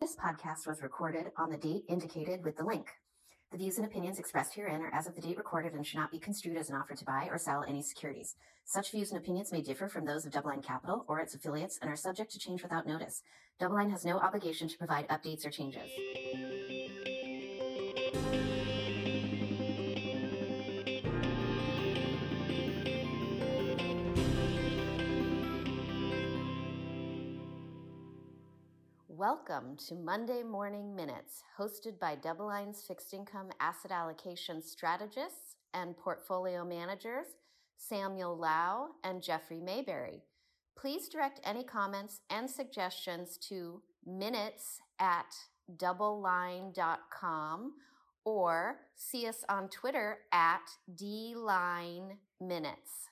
This podcast was recorded on the date indicated with the link. The views and opinions expressed herein are as of the date recorded and should not be construed as an offer to buy or sell any securities. Such views and opinions may differ from those of DoubleLine Capital or its affiliates and are subject to change without notice. DoubleLine has no obligation to provide updates or changes. Welcome to Monday Morning Minutes, hosted by DoubleLine's fixed income asset allocation strategists and portfolio managers, Samuel Lau and Jeffrey Mayberry. Please direct any comments and suggestions to minutes@doubleline.com or see us on Twitter at DLineMinutes.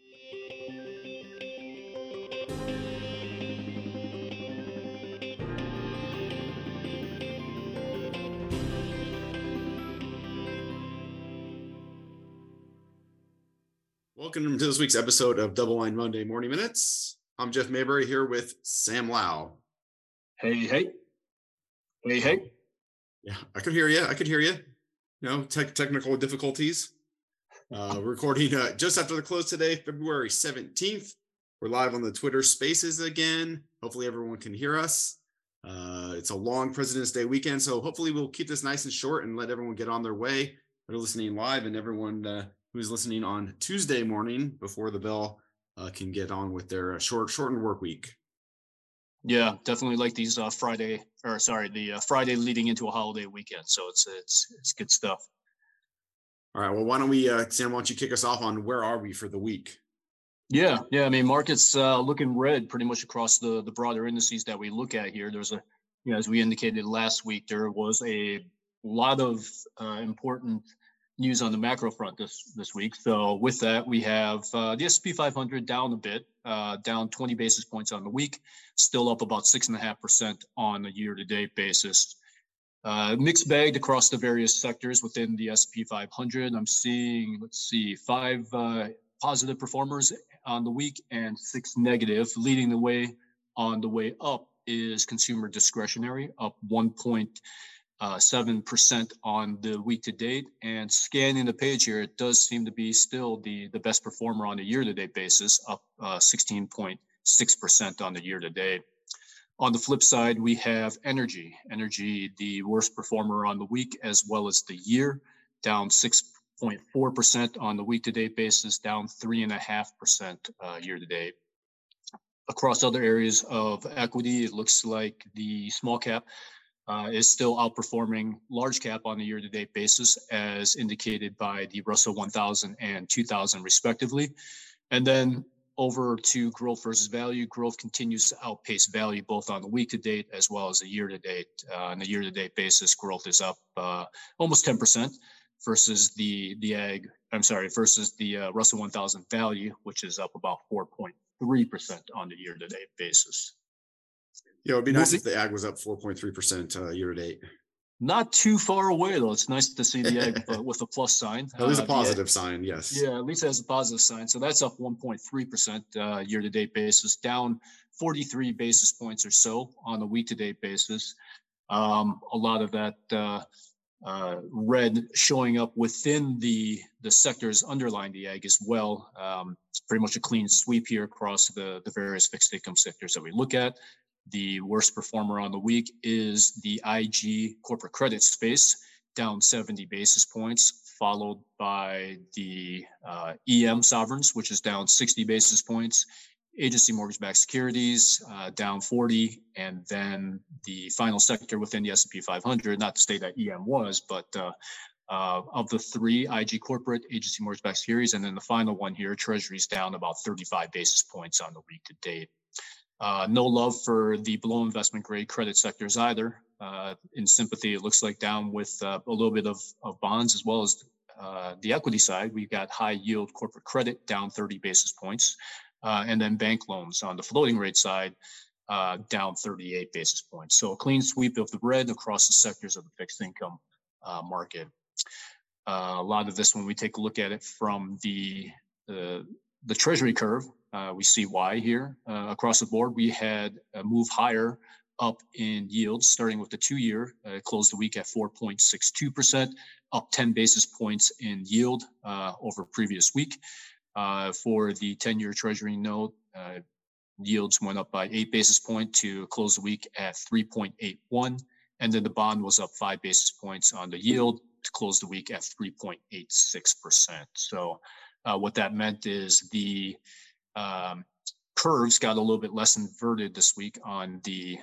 Welcome to this week's episode of DoubleLine Monday Morning Minutes. I'm Jeff Mayberry here with Sam Lau. Hey. Yeah, I could hear you. Technical difficulties. We're recording just after the close today, February 17th. We're live on the Twitter Spaces again. Hopefully everyone can hear us. It's a long President's Day weekend, so hopefully we'll keep this nice and short and let everyone get on their way. They're listening live, and everyone who's listening on Tuesday morning before the bell can get on with their shortened work week. Yeah, definitely like these Friday leading into a holiday weekend. So it's good stuff. All right. Well, why don't we, Sam, why don't you kick us off on where are we for the week? Yeah. I mean, markets looking red pretty much across the broader indices that we look at here. There's as we indicated last week, there was a lot of important news on the macro front this week. So with that, we have the S&P 500 down a bit, down 20 basis points on the week, still up about 6.5% on a year-to-date basis. Mixed bag across the various sectors within the S&P 500. I'm seeing, 5 positive performers on the week and 6 negative. Leading the way on the way up is consumer discretionary, up 1.7% on the week to date. And scanning the page here, it does seem to be still the best performer on a year-to-date basis, up 16.6% on the year-to-date. On the flip side, we have energy, the worst performer on the week as well as the year, down 6.4% on the week-to-date basis, down 3.5% year-to-date. Across other areas of equity, it looks like the small cap is still outperforming large cap on a year-to-date basis, as indicated by the Russell 1000 and 2000 respectively. And then over to growth versus value. Growth continues to outpace value both on the week-to-date as well as the year-to-date. On the year-to-date basis, growth is up almost 10% versus the Russell 1000 value, which is up about 4.3% on the year-to-date basis. Yeah, it'd be nice if the ag was up 4.3% year to date. Not too far away, though. It's nice to see the ag with a plus sign. At least a positive sign, yes. Yeah, at least it has a positive sign. So that's up 1.3% year to date basis, down 43 basis points or so on a week to date basis. A lot of that red showing up within the sectors underlying the ag as well. It's pretty much a clean sweep here across the various fixed income sectors that we look at. The worst performer on the week is the IG corporate credit space, down 70 basis points, followed by the EM sovereigns, which is down 60 basis points, agency mortgage-backed securities down 40, and then the final sector within the S&P 500, not to say that EM was, but of the 3, IG corporate, agency mortgage-backed securities, and then the final one here, Treasuries down about 35 basis points on the week to date. No love for the below investment grade credit sectors either. In sympathy, it looks like down with a little bit of bonds as well as the equity side. We've got high yield corporate credit down 30 basis points. And then bank loans on the floating rate side down 38 basis points. So a clean sweep of the red across the sectors of the fixed income market. A lot of this, when we take a look at it from the Treasury curve, we see why here. Across the board, we had a move higher up in yields, starting with the 2-year. Closed the week at 4.62%, up 10 basis points in yield over previous week. For the 10-year Treasury note, yields went up by 8 basis points to close the week at 3.81. And then the bond was up 5 basis points on the yield to close the week at 3.86%. So what that meant is the curves got a little bit less inverted this week on the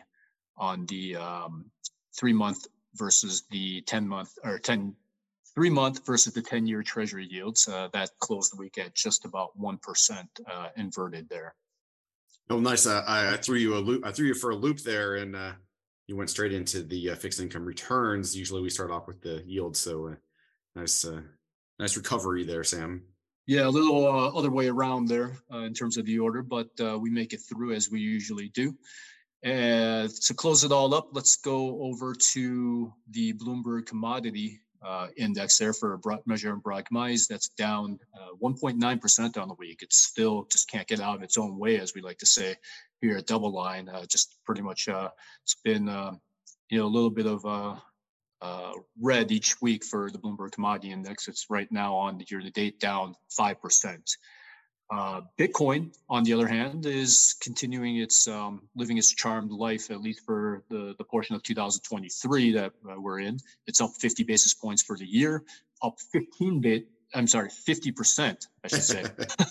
3-month versus the 10-month, or 3-month versus the 10-year Treasury yields. That closed the week at just about 1% inverted there. Oh, nice. I threw you a loop. I threw you for a loop there, and you went straight into the fixed income returns. Usually we start off with the yield. So nice recovery there, Sam. Yeah, a little other way around there in terms of the order, but we make it through as we usually do. And to close it all up, let's go over to the Bloomberg Commodity Index there for a measure in broad commodities. That's down 1.9% on the week. It's still just can't get out of its own way, as we like to say here at Double Line. Just pretty much it's been a little bit of red each week for the Bloomberg Commodity Index. It's right now on the year-to-date down 5%. Bitcoin, on the other hand, is continuing its living its charmed life, at least for the portion of 2023 that we're in. It's up 50 basis points for the year, up 50%, I should say,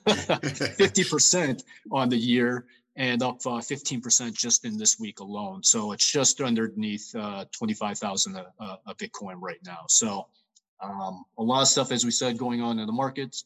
50% on the year, and up 15% just in this week alone. So it's just underneath 25,000 a Bitcoin right now. So a lot of stuff, as we said, going on in the markets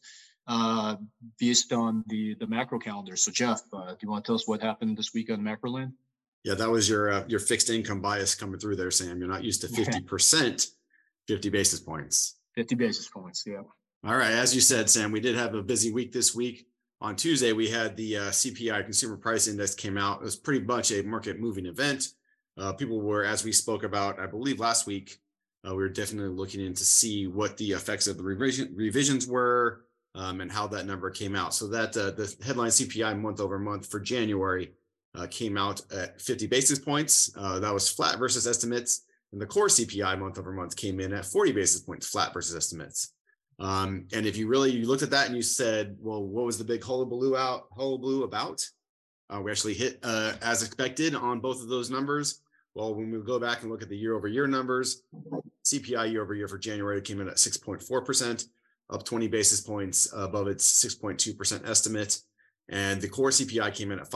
based on the macro calendar. So Jeff, do you want to tell us what happened this week on macro land? Yeah, that was your fixed income bias coming through there, Sam. You're not used to 50%, 50 basis points. 50 basis points, yeah. All right, as you said, Sam, we did have a busy week this week. On Tuesday, we had the CPI Consumer Price Index came out. It was pretty much a market moving event. People were, as we spoke about, I believe last week, we were definitely looking in to see what the effects of the revisions were and how that number came out. So that the headline CPI month over month for January came out at 50 basis points. That was flat versus estimates. And the core CPI month over month came in at 40 basis points flat versus estimates. And if you looked at that and you said, well, what was the big hullabaloo about? We actually hit as expected on both of those numbers. Well, when we go back and look at the year over year numbers, CPI year over year for January came in at 6.4%, up 20 basis points above its 6.2% estimate. And the core CPI came in at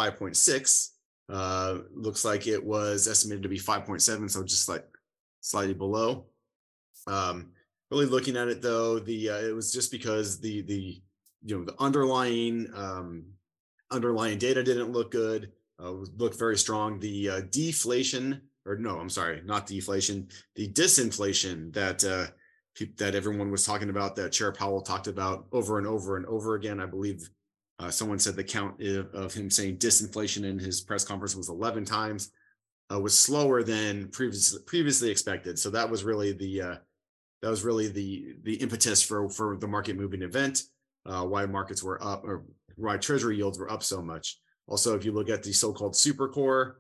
5.6. Looks like it was estimated to be 5.7, so just like slightly below. Really looking at it though, it was just because the underlying data didn't look good. Looked very strong. The deflation, or no, I'm sorry, not deflation. The disinflation that everyone was talking about, that Chair Powell talked about over and over and over again. I believe someone said the count of him saying disinflation in his press conference was 11 times. Was slower than previously expected. So that was really the impetus for the market moving event, why markets were up, or why Treasury yields were up so much. Also, if you look at the so-called super core,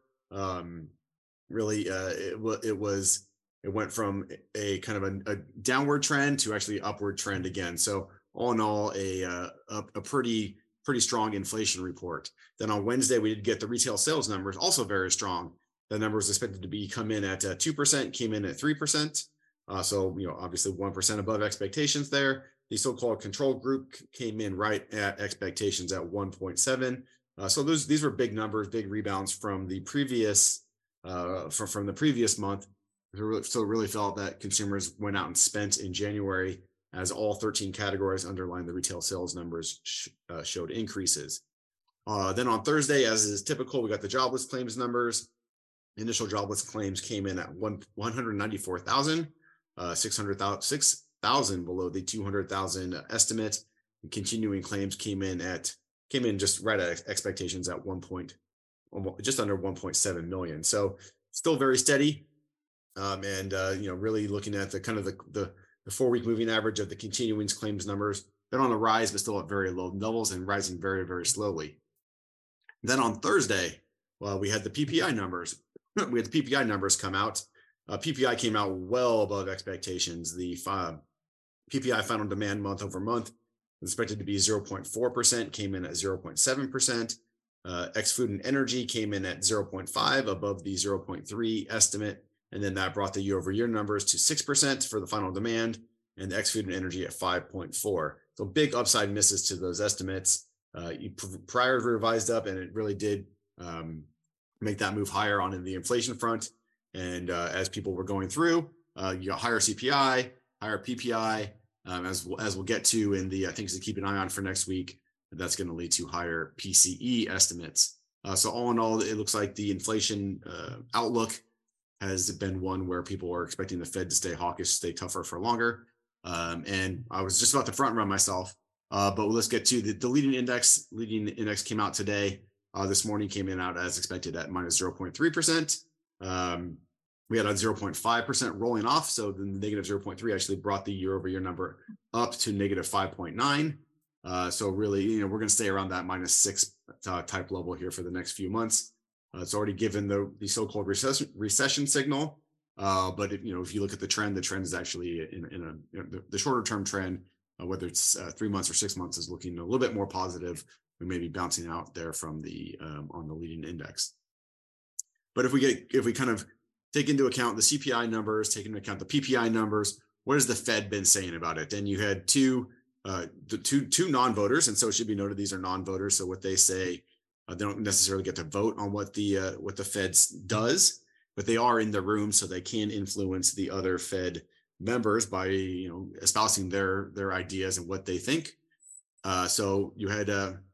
it went from a kind of a downward trend to actually upward trend again. So all in all, a pretty strong inflation report. Then on Wednesday, we did get the retail sales numbers, also very strong. The number was expected to come in at 2%, came in at 3%. So, obviously 1% above expectations there. The so-called control group came in right at expectations at 1.7. So these were big numbers, big rebounds from the previous from the previous month. So it really felt that consumers went out and spent in January, as all 13 categories underlying the retail sales numbers showed increases. Then on Thursday, as is typical, we got the jobless claims numbers. Initial jobless claims came in at 194,000. 600,000 below the 200,000 estimate. And continuing claims came in just right at expectations at just under 1.7 million. So still very steady. Really looking at the kind of the 4-week moving average of the continuing claims numbers, they're on the rise, but still at very low levels and rising very, very slowly. Then on Thursday, well, we had the PPI numbers. We had the PPI numbers come out. PPI came out well above expectations. The PPI final demand month over month was expected to be 0.4%, came in at 0.7%. Ex-food and energy came in at 0.5, above the 0.3 estimate. And then that brought the year-over-year numbers to 6% for the final demand, and the ex-food and energy at 5.4. So big upside misses to those estimates. Prior revised up, and it really did make that move higher on the inflation front. And as people were going through, you got higher CPI, higher PPI, as we'll get to in the things to keep an eye on for next week. That's going to lead to higher PCE estimates. So all in all, it looks like the inflation outlook has been one where people are expecting the Fed to stay hawkish, stay tougher for longer. And I was just about to front run myself, but let's get to the leading index. Leading index came out today. This morning came in out as expected at minus 0.3%. We had a 0.5% rolling off. So the negative 0.3 actually brought the year over year number up to negative 5.9. So really, we're going to stay around that minus 6 type level here for the next few months. It's already given the so-called recession signal. But if you look at the trend is actually in the shorter term trend, whether it's 3 months or 6 months, is looking a little bit more positive. We may be bouncing out there from the on the leading index. But if we kind of take into account the CPI numbers, take into account the PPI numbers, what has the Fed been saying about it? And you had two non-voters, and so it should be noted these are non-voters. So what they say, they don't necessarily get to vote on what the Fed does, but they are in the room, so they can influence the other Fed members by espousing their ideas and what they think. So you had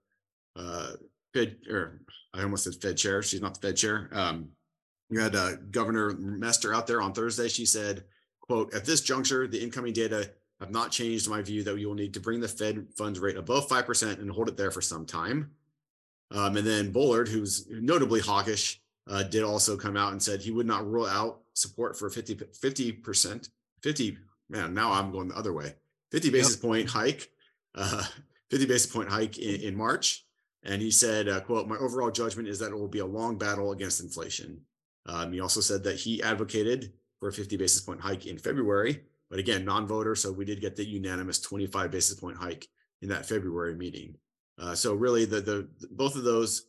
Fed, or I almost said Fed chair. She's not the Fed chair. You had Governor Mester out there on Thursday. She said, quote, "At this juncture, the incoming data have not changed my view that we will need to bring the Fed funds rate above 5% and hold it there for some time." And then Bullard, who's notably hawkish, did also come out and said he would not rule out support for 50%. Man, now I'm going the other way. 50 basis point hike, 50 basis point hike in March. And he said, quote, "My overall judgment is that it will be a long battle against inflation." He also said that he advocated for a 50 basis point hike in February, but again, non-voter. So we did get the unanimous 25 basis point hike in that February meeting. So really, both of those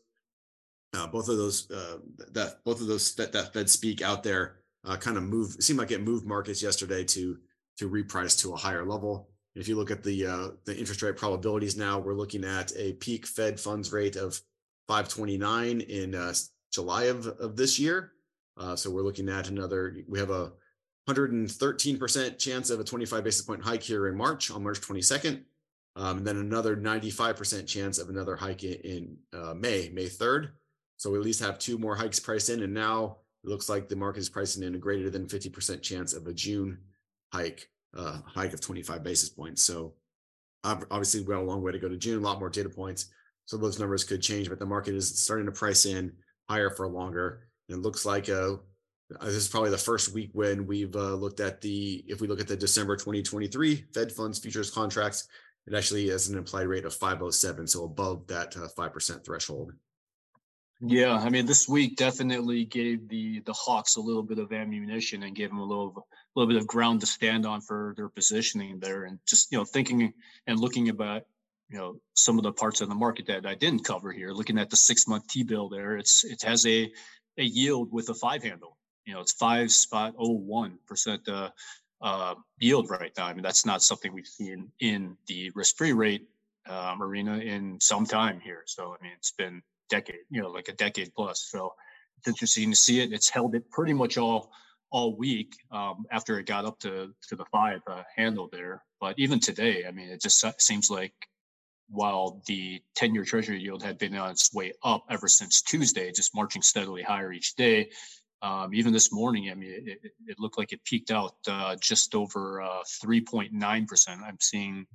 that Fed speak out there kind of seemed like it moved markets yesterday to reprice to a higher level. If you look at the interest rate probabilities now, we're looking at a peak Fed funds rate of 5.29 in July of this year. So we're looking at we have a 113% chance of a 25 basis point hike here in March, on March 22nd. And then another 95% chance of another hike in May 3rd. So we at least have 2 more hikes priced in. And now it looks like the market is pricing in a greater than 50% chance of a June hike of 25 basis points. So obviously we've got a long way to go to June, a lot more data points. So those numbers could change, but the market is starting to price in higher for longer. And it looks like this is probably the first week when we've looked at if we look at the December 2023 Fed funds futures contracts, it actually has an implied rate of 5.07, so above that 5% threshold. Yeah, I mean, this week definitely gave the Hawks a little bit of ammunition and gave them a little bit of ground to stand on for their positioning there. And just thinking and looking about some of the parts of the market that I didn't cover here, looking at the 6-month T-bill there, it has a yield with a 5 handle. It's 5.01% yield right now. I mean, that's not something we've seen in the risk-free rate arena in some time here. So I mean, it's been like a decade plus. So it's interesting to see it. It's held it pretty much all week after it got up to the 5 handle there. But even today, I mean, it just seems like while the 10-year Treasury yield had been on its way up ever since Tuesday, just marching steadily higher each day. Even this morning, I mean, it looked like it peaked out just over 3.9%. I'm seeing,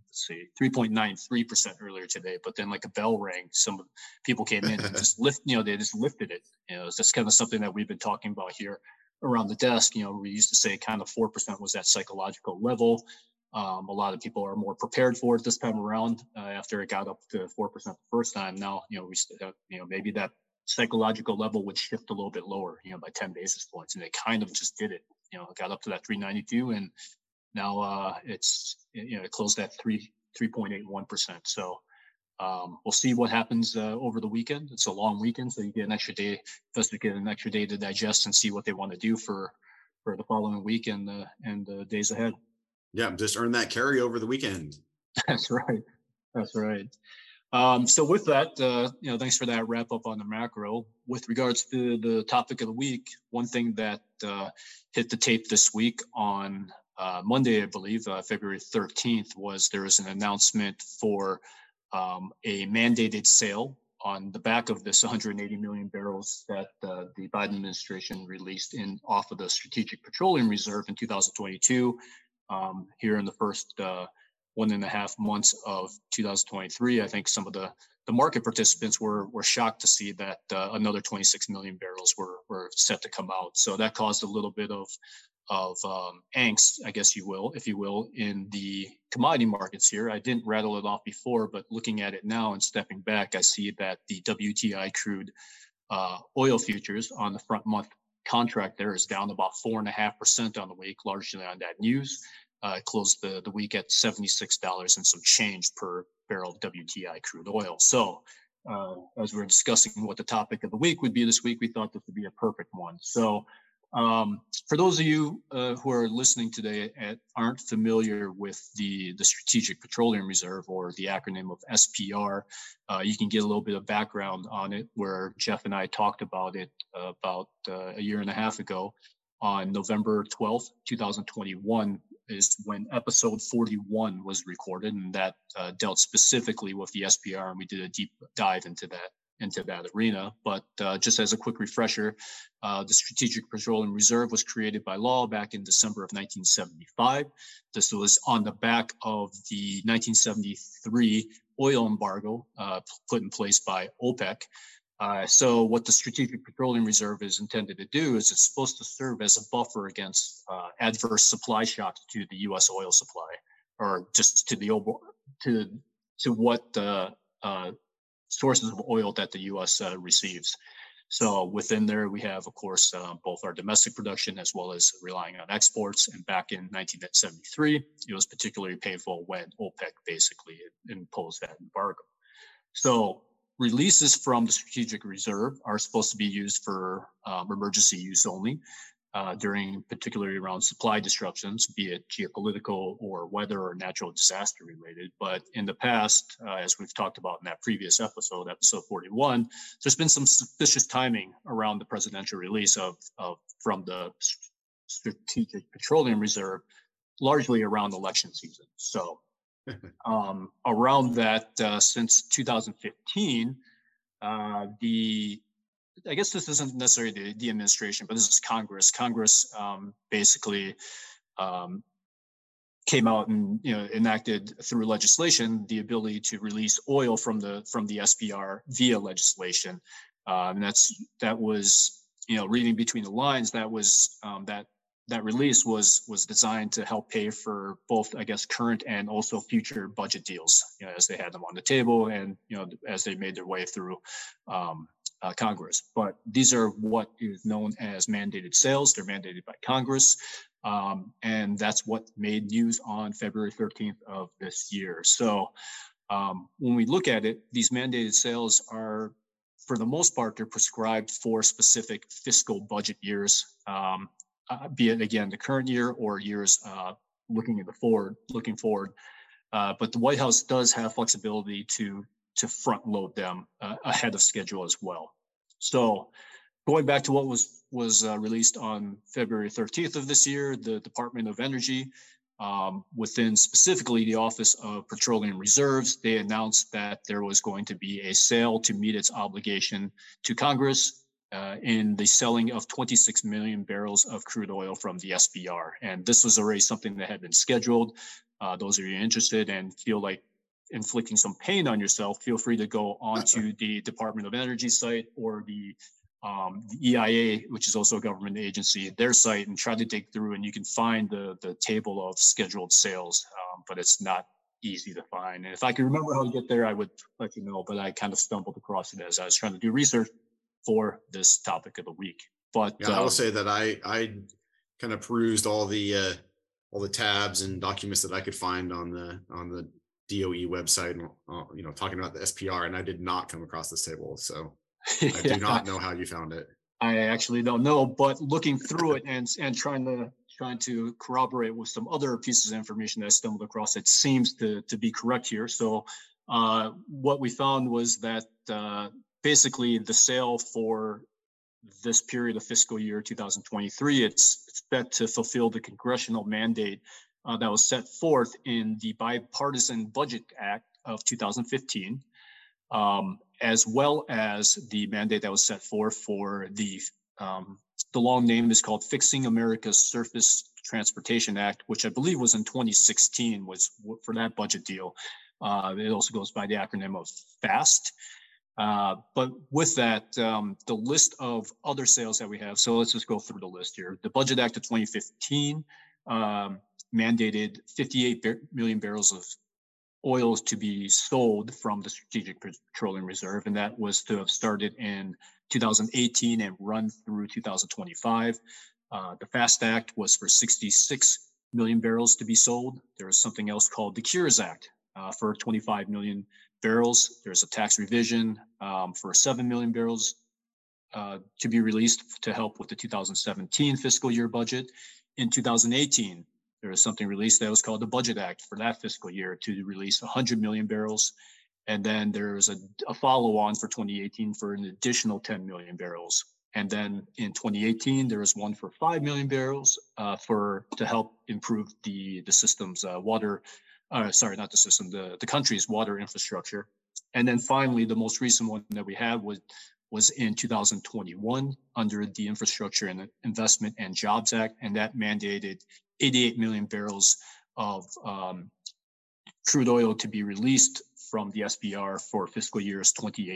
3.93% earlier today. But then, like a bell rang, some people came in and just they just lifted it. It's just kind of something that we've been talking about here around the desk. We used to say kind of 4% was that psychological level. A lot of people are more prepared for it this time around after it got up to 4% the first time. Now, we maybe that psychological level would shift a little bit lower, by 10 basis points. And they kind of just did it, it got up to that 392, and now it closed at 3.81%. So we'll see what happens over the weekend. It's a long weekend, so you get an extra day. Investors get an extra day to digest and see what they want to do for the following week and the days ahead. Yeah, just earn that carry over the weekend. That's right. So with that, thanks for that wrap up on the macro. With regards to the topic of the week, one thing that hit the tape this week on Monday, I believe, February 13th, was there was an announcement for a mandated sale on the back of this 180 million barrels that the Biden administration released off of the Strategic Petroleum Reserve in 2022. Here in the first 1.5 months of 2023, I think some of the market participants were shocked to see that another 26 million barrels were set to come out. So that caused a little bit of angst, I guess if you will, in the commodity markets here. I didn't rattle it off before, but looking at it now and stepping back, I see that the WTI crude oil futures on the front month contract there is down about 4.5% on the week, largely on that news. It closed the week at $76 and some change per barrel of WTI crude oil. So as we're discussing what the topic of the week would be this week, we thought this would be a perfect one. So for those of you who are listening today and aren't familiar with the Strategic Petroleum Reserve, or the acronym of SPR, you can get a little bit of background on it, where Jeff and I talked about it about a year and a half ago. On November 12th, 2021 is when episode 41 was recorded, and that dealt specifically with the SPR, and we did a deep dive into that arena. But just as a quick refresher, the Strategic Petroleum Reserve was created by law back in December of 1975. This was on the back of the 1973 oil embargo put in place by OPEC. So what the Strategic Petroleum Reserve is intended to do is it's supposed to serve as a buffer against adverse supply shocks to the U.S. oil supply, or just to what sources of oil that the U.S. receives. So within there, we have, of course, both our domestic production as well as relying on exports. And back in 1973, it was particularly painful when OPEC basically imposed that embargo. So releases from the Strategic Reserve are supposed to be used for emergency use only, particularly around supply disruptions, be it geopolitical or weather or natural disaster related. But in the past, as we've talked about in that previous episode 41, there's been some suspicious timing around the presidential release from the Strategic Petroleum Reserve, largely around election season. So around that, since 2015, I guess this isn't necessarily the administration, but this is Congress. Congress basically came out and enacted through legislation the ability to release oil from the SPR via legislation, and that was reading between the lines, that release was designed to help pay for both, I guess, current and also future budget deals, as they had them on the table and as they made their way through Congress. But these are what is known as mandated sales. They're mandated by Congress, and that's what made news on February 13th of this year. So when we look at it, these mandated sales are, for the most part, they're prescribed for specific fiscal budget years, be it again the current year or years looking forward. But the White House does have flexibility to front load them ahead of schedule as well. So going back to what was released on February 13th of this year, the Department of Energy, within specifically the Office of Petroleum Reserves, they announced that there was going to be a sale to meet its obligation to Congress in the selling of 26 million barrels of crude oil from the SPR. And this was already something that had been scheduled. Those of you interested and feel like inflicting some pain on yourself, feel free to go onto the Department of Energy site or the EIA, which is also a government agency, their site, and try to dig through, and you can find the table of scheduled sales, but it's not easy to find. And if I could remember how to get there, I would let you know, but I kind of stumbled across it as I was trying to do research. for this topic of the week. But yeah, I will say that I kind of perused all the tabs and documents that I could find on the DOE website, and talking about the SPR, and I did not come across this table. So I do not know how you found it. I actually don't know, but looking through it and trying to corroborate with some other pieces of information that I stumbled across, it seems to be correct here. So what we found was that basically the sale for this period of fiscal year 2023, it's expected to fulfill the congressional mandate that was set forth in the Bipartisan Budget Act of 2015, as well as the mandate that was set forth for the long name is called Fixing America's Surface Transportation Act, which I believe was in 2016, was for that budget deal. It also goes by the acronym of FAST. But with that, the list of other sales that we have, so let's just go through the list here. The Budget Act of 2015 mandated 58 million barrels of oil to be sold from the Strategic Petroleum Reserve, and that was to have started in 2018 and run through 2025. The FAST Act was for 66 million barrels to be sold. There was something else called the Cures Act for 25 million barrels. There's a tax revision for 7 million barrels to be released to help with the 2017 fiscal year budget. In 2018, there was something released that was called the Budget Act for that fiscal year to release 100 million barrels. And then there's a follow-on for 2018 for an additional 10 million barrels. And then in 2018, there was one for 5 million barrels to help improve the system's the country's water infrastructure. And then finally, the most recent one that we had was in 2021 under the Infrastructure and Investment and Jobs Act, and that mandated 88 million barrels of crude oil to be released from the SPR for fiscal years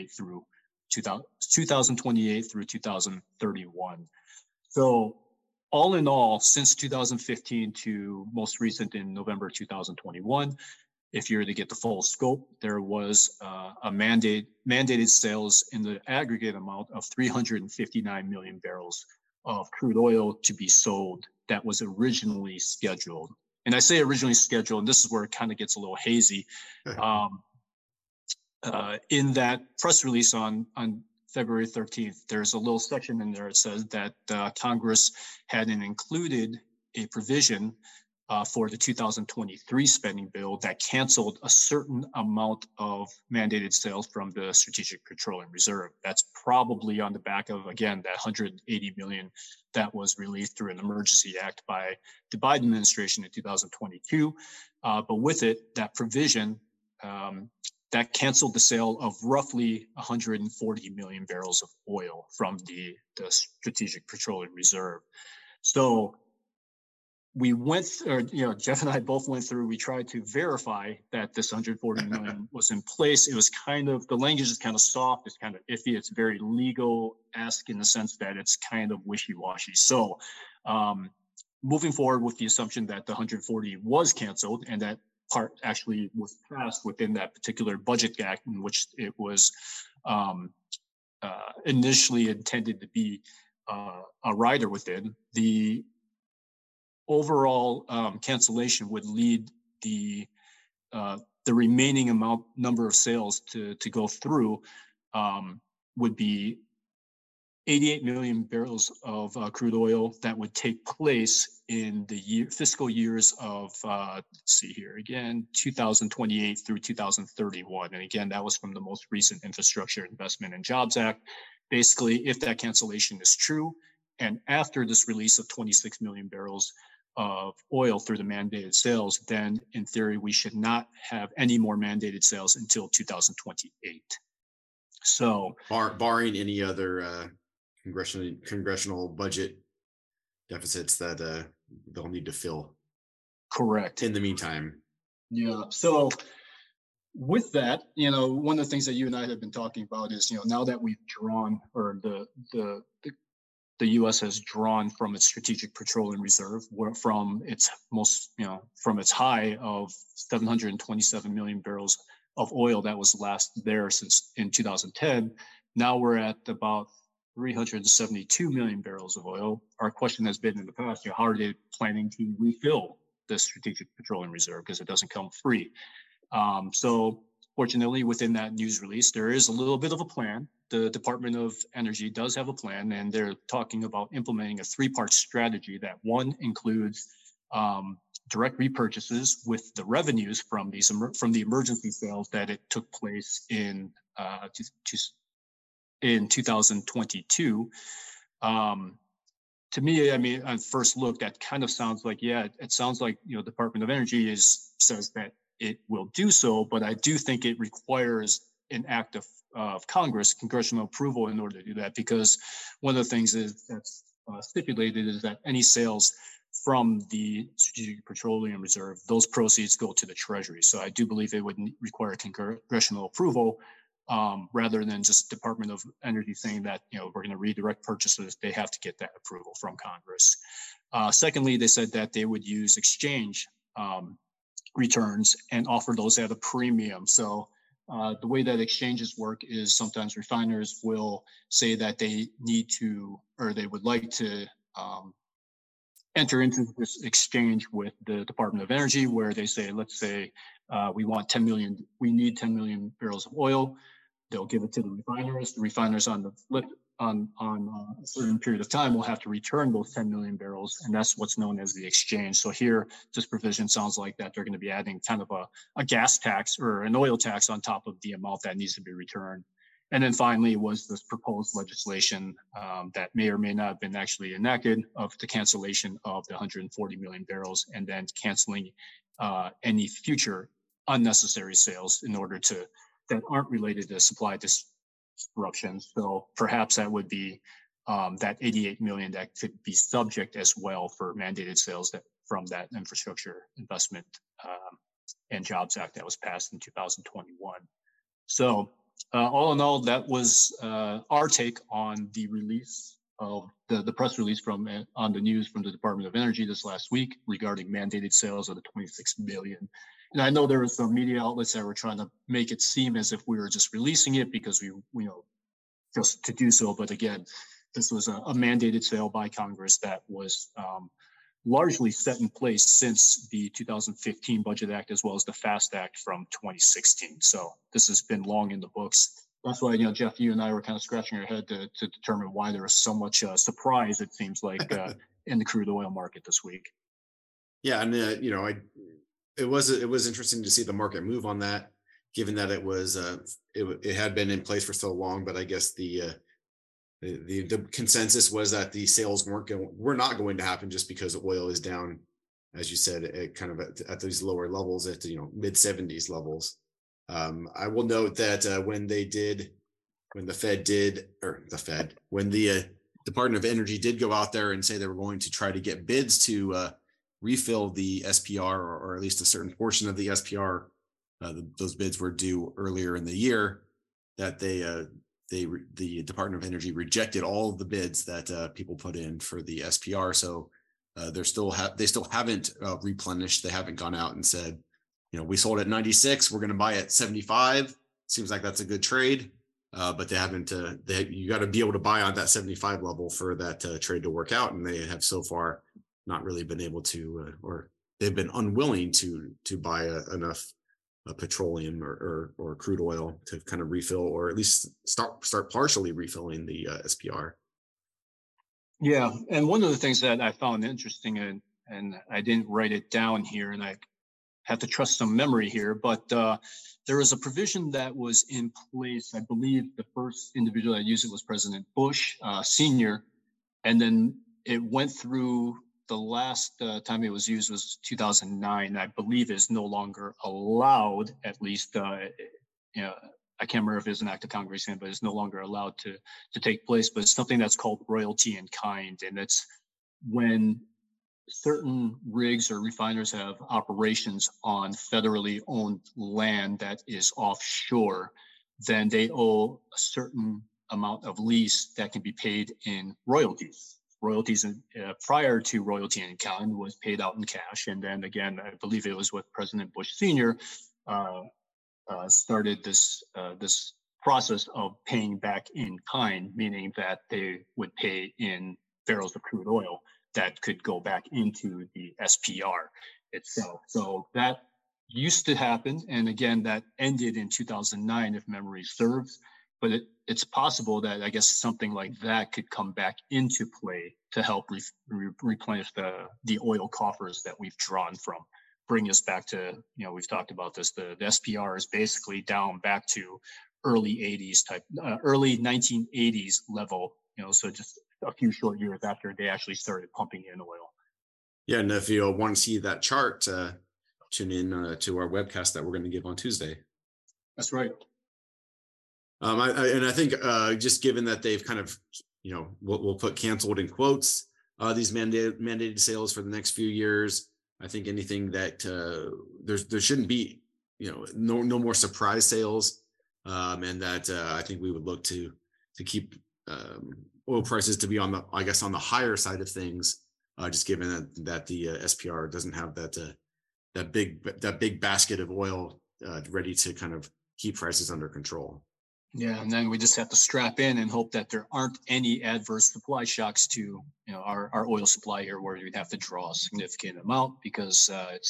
2028 through 2031. So all in all, since 2015 to most recent in November 2021, if you were to get the full scope, there was a mandated sales in the aggregate amount of 359 million barrels of crude oil to be sold that was originally scheduled. And I say originally scheduled, and this is where it kind of gets a little hazy. In that press release on February 13th, there's a little section in there that says that Congress hadn't included a provision for the 2023 spending bill that canceled a certain amount of mandated sales from the Strategic Petroleum Reserve. That's probably on the back of, again, that 180 million that was released through an emergency act by the Biden administration in 2022. But with it, that provision, that canceled the sale of roughly 140 million barrels of oil from the Strategic Petroleum Reserve. So we Jeff and I both went through, we tried to verify that this 140 million was in place. It was the language is kind of soft, it's kind of iffy, it's very legal-esque in the sense that it's kind of wishy-washy. So moving forward with the assumption that the 140 was canceled and that part actually was passed within that particular budget act in which it was initially intended to be a rider within, the overall cancellation would lead the remaining number of sales to go through would be 88 million barrels of crude oil that would take place in the fiscal years of, let's see here again, 2028 through 2031. And again, that was from the most recent Infrastructure Investment and Jobs Act. Basically, if that cancellation is true, and after this release of 26 million barrels of oil through the mandated sales, then in theory, we should not have any more mandated sales until 2028. So barring any other congressional budget deficits that they'll need to fill. Correct. In the meantime. Yeah. So with that, one of the things that you and I have been talking about is, now that we've drawn, or the U.S. has drawn from its Strategic Petroleum Reserve, from its from its high of 727 million barrels of oil that was last there since in 2010. Now we're at about 372 million barrels of oil. Our question has been in the past, how are they planning to refill the Strategic Petroleum Reserve, because it doesn't come free. So fortunately, within that news release, there is a little bit of a plan. The Department of Energy does have a plan, and they're talking about implementing a three-part strategy. That one includes direct repurchases with the revenues from the emergency sales that it took place in 2022. To me, I mean, on first look, that kind of sounds like, yeah, it sounds like, Department of Energy says that it will do so, but I do think it requires an act of Congress, congressional approval in order to do that, because one of the things that's stipulated is that any sales from the Strategic Petroleum Reserve, those proceeds go to the Treasury. So I do believe it would require congressional approval, rather than just Department of Energy saying that, we're going to redirect purchases. They have to get that approval from Congress. Secondly, they said that they would use exchange returns and offer those at a premium. So the way that exchanges work is sometimes refiners will say that they need to, or they would like to enter into this exchange with the Department of Energy, where they say, let's say we need 10 million barrels of oil. They'll give it to the refiners. The refiners on a certain period of time will have to return those 10 million barrels, and that's what's known as the exchange. So here, this provision sounds like that they're going to be adding kind of a gas tax or an oil tax on top of the amount that needs to be returned. And then finally was this proposed legislation that may or may not have been actually enacted, of the cancellation of the 140 million barrels, and then canceling any future unnecessary sales in order to that aren't related to supply disruptions. So perhaps that would be that 88 million that could be subject as well for mandated sales from that Infrastructure Investment and Jobs Act that was passed in 2021. So all in all, that was our take on the release of the press release on the news from the Department of Energy this last week regarding mandated sales of the 26 million. And I know there were some media outlets that were trying to make it seem as if we were just releasing it because we just to do so. But again, this was a mandated sale by Congress that was largely set in place since the 2015 Budget Act, as well as the FAST Act from 2016. So this has been long in the books. That's why, Jeff, you and I were kind of scratching our head to determine why there was so much surprise, it seems like, in the crude oil market this week. Yeah, and it was interesting to see the market move on that, given that it was it had been in place for so long. But I guess the consensus was that the sales were not going to happen, just because oil is down, as you said, at these lower levels, at mid 70s levels. I will note that when the Department of Energy did go out there and say they were going to try to get bids to refill the SPR, or at least a certain portion of the SPR, those bids were due earlier in the year, that the Department of Energy rejected all of the bids that people put in for the SPR. So they still haven't replenished. They haven't gone out and said, we sold at 96, we're going to buy at 75. Seems like that's a good trade. But they haven't. You got to be able to buy on that 75 level for that trade to work out, and they have so far not really been able to, or they've been unwilling to buy enough petroleum or crude oil to kind of refill, or at least start partially refilling the SPR. Yeah, and one of the things that I found interesting, and I didn't write it down here, and I have to trust some memory here, but there was a provision that was in place. I believe the first individual that used it was President Bush Sr., and then it went through. The last time it was used was 2009. I believe is no longer allowed, at least, I can't remember if it's an act of Congress, but it's no longer allowed to take place. But it's something that's called royalty in kind. And it's when certain rigs or refiners have operations on federally owned land that is offshore, then they owe a certain amount of lease that can be paid in royalties. Royalties prior to royalty in kind was paid out in cash. And then again, I believe it was with President Bush Sr. Started this process of paying back in kind, meaning that they would pay in barrels of crude oil that could go back into the SPR itself. So that used to happen. And again, that ended in 2009, if memory serves. But it's possible that I guess something like that could come back into play to help replenish the oil coffers that we've drawn from, bring us back to, we've talked about this, the SPR is basically down back to early 80s type, early 1980s level, so just a few short years after they actually started pumping in oil. Yeah, and if you want to see that chart, tune in to our webcast that we're going to give on Tuesday. That's right. I think just given that they've kind of, we'll put canceled in quotes, these mandated sales for the next few years. I think anything that there shouldn't be, no more surprise sales, and that I think we would look to keep oil prices to be on the higher side of things, just given that the SPR doesn't have that big basket of oil ready to kind of keep prices under control. Yeah, and then we just have to strap in and hope that there aren't any adverse supply shocks to our oil supply here, where we'd have to draw a significant amount, because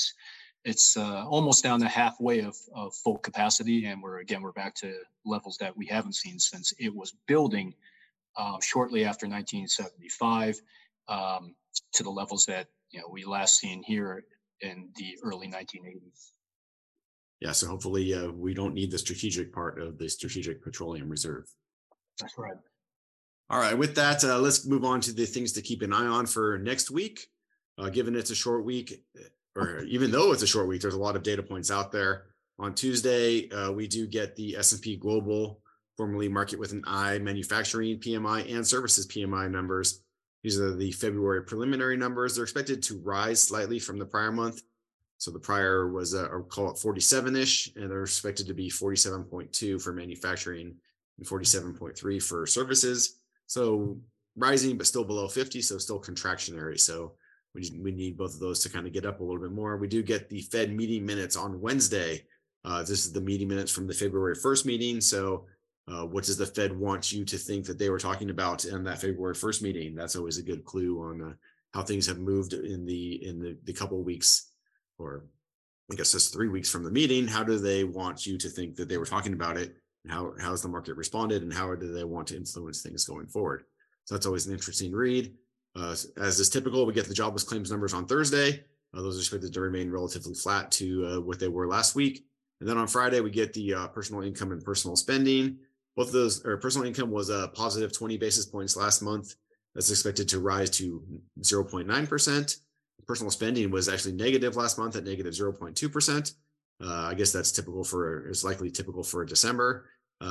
it's almost down to halfway of full capacity, and we're back to levels that we haven't seen since it was building shortly after 1975 to the levels that we last seen here in the early 1980s. Yeah, so hopefully we don't need the strategic part of the Strategic Petroleum Reserve. That's right. All right, with that, let's move on to the things to keep an eye on for next week. Given it's a short week, or even though it's a short week, there's a lot of data points out there. On Tuesday, we do get the S&P Global, formerly Market with an I, manufacturing PMI and services PMI numbers. These are the February preliminary numbers. They're expected to rise slightly from the prior month. So the prior was, call it 47-ish, and they're expected to be 47.2 for manufacturing and 47.3 for services. So rising, but still below 50, so still contractionary. So we need both of those to kind of get up a little bit more. We do get the Fed meeting minutes on Wednesday. This is the meeting minutes from the February 1st meeting. So what does the Fed want you to think that they were talking about in that February 1st meeting? That's always a good clue on how things have moved in the couple of weeks, or I guess it's 3 weeks from the meeting. How do they want you to think that they were talking about it? How has the market responded, and how do they want to influence things going forward? So that's always an interesting read. As is typical, we get the jobless claims numbers on Thursday. Those are expected to remain relatively flat to what they were last week. And then on Friday, we get the personal income and personal spending. Both of those, or personal income was a positive 20 basis points last month. That's expected to rise to 0.9%. Personal spending was actually negative last month at negative 0.2%. I guess that's likely typical for December.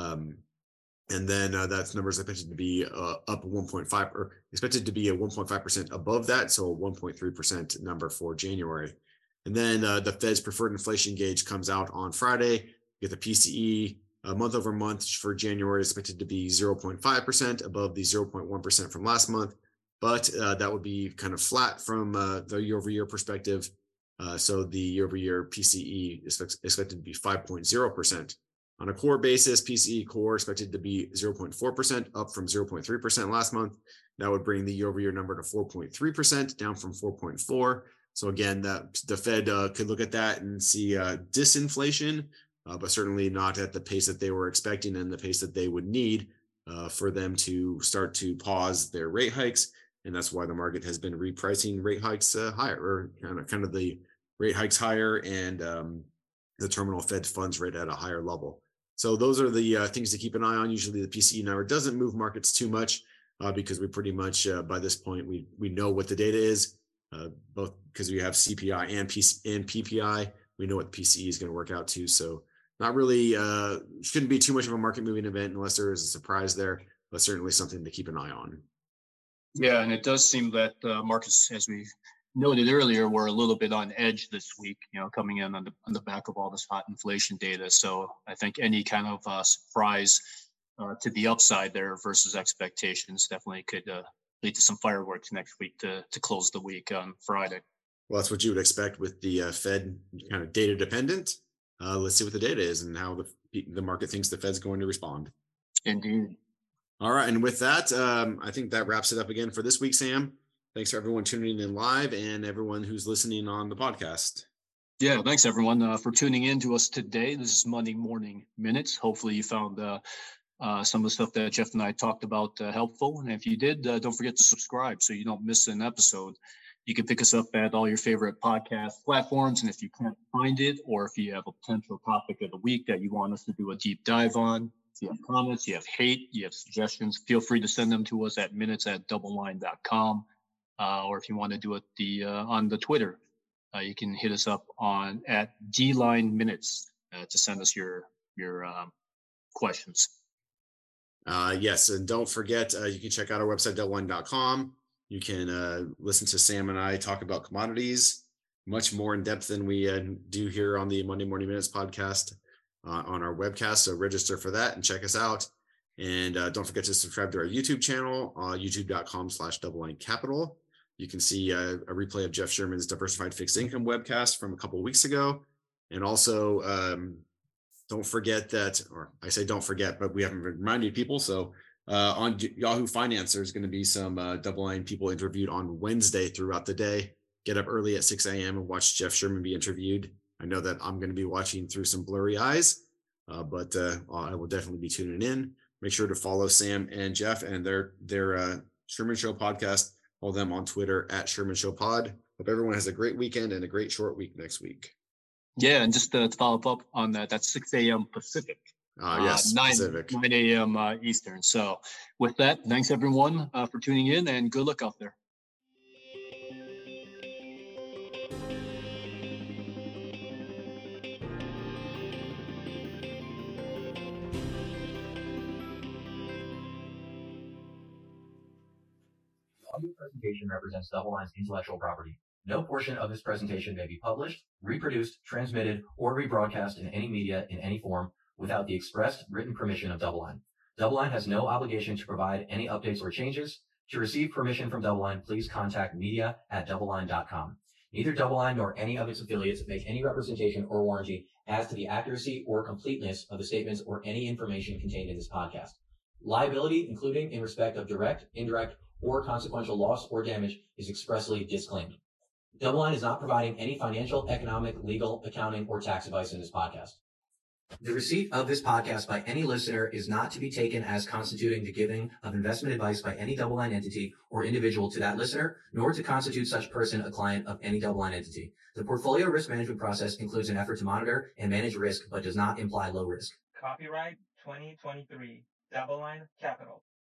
And then that number is expected to be up 1.5, or expected to be a 1.5% above that. So a 1.3% number for January. And then the Fed's preferred inflation gauge comes out on Friday. You get the PCE month over month for January is expected to be 0.5% above the 0.1% from last month. But that would be kind of flat from the year-over-year perspective. So the year-over-year PCE is expected to be 5.0%. On a core basis, PCE core expected to be 0.4%, up from 0.3% last month. That would bring the year-over-year number to 4.3%, down from 4.4%. So again, the Fed could look at that and see disinflation, but certainly not at the pace that they were expecting and the pace that they would need for them to start to pause their rate hikes. And that's why the market has been repricing rate hikes higher, or kind of the rate hikes higher, and the terminal Fed funds rate at a higher level. So those are the things to keep an eye on. Usually the PCE number doesn't move markets too much because we pretty much, by this point, we know what the data is, both because we have CPI and PPI. We know what the PCE is going to work out to. So not really, shouldn't be too much of a market moving event unless there is a surprise there, but certainly something to keep an eye on. Yeah, and it does seem that markets, as we noted earlier, were a little bit on edge this week, coming in on the back of all this hot inflation data. So I think any kind of surprise to the upside there versus expectations definitely could lead to some fireworks next week to close the week on Friday. Well, that's what you would expect with the Fed kind of data dependent. let's see what the data is and how the market thinks the Fed's going to respond. Indeed. All right. And with that, I think that wraps it up again for this week, Sam. Thanks for everyone tuning in live and everyone who's listening on the podcast. Yeah, thanks everyone for tuning in to us today. This is Monday Morning Minutes. Hopefully you found some of the stuff that Jeff and I talked about helpful. And if you did, don't forget to subscribe so you don't miss an episode. You can pick us up at all your favorite podcast platforms. And if you can't find it, or if you have a potential topic of the week that you want us to do a deep dive on, if you have comments, you have hate, you have suggestions, feel free to send them to us at minutes@doubleline.com. Or if you want to do it on the Twitter, you can hit us up at DLine Minutes to send us your questions. Yes, and don't forget, you can check out our website, doubleline.com. You can listen to Sam and I talk about commodities much more in depth than we do here on the Monday Morning Minutes podcast on our webcast. So register for that and check us out. And don't forget to subscribe to our YouTube channel, youtube.com/DoubleLineCapital. You can see a replay of Jeff Sherman's Diversified Fixed Income webcast from a couple of weeks ago. And also, don't forget that, or I say don't forget, but we haven't reminded people. So on Yahoo Finance, there's going to be some Double Line people interviewed on Wednesday throughout the day. Get up early at 6 a.m. and watch Jeff Sherman be interviewed. I know that I'm going to be watching through some blurry eyes, but I will definitely be tuning in. Make sure to follow Sam and Jeff and their Sherman Show podcast. Follow them on Twitter at Sherman Show Pod. Hope everyone has a great weekend and a great short week next week. Yeah, and just to follow up on that, that's 6 a.m. Pacific. Yes, 9 Pacific. 9 a.m. Eastern. So with that, thanks everyone for tuning in and good luck out there. The audio presentation represents Double Line's intellectual property. No portion of this presentation may be published, reproduced, transmitted, or rebroadcast in any media in any form without the expressed written permission of Double Line. Double Line has no obligation to provide any updates or changes. To receive permission from Double Line, please contact media@doubleline.com. Neither Double Line nor any of its affiliates make any representation or warranty as to the accuracy or completeness of the statements or any information contained in this podcast. Liability, including in respect of direct, indirect, or consequential loss or damage, is expressly disclaimed. Double Line is not providing any financial, economic, legal, accounting, or tax advice in this podcast. The receipt of this podcast by any listener is not to be taken as constituting the giving of investment advice by any Double Line entity or individual to that listener, nor to constitute such person a client of any Double Line entity. The portfolio risk management process includes an effort to monitor and manage risk, but does not imply low risk. Copyright 2023, Double Line Capital.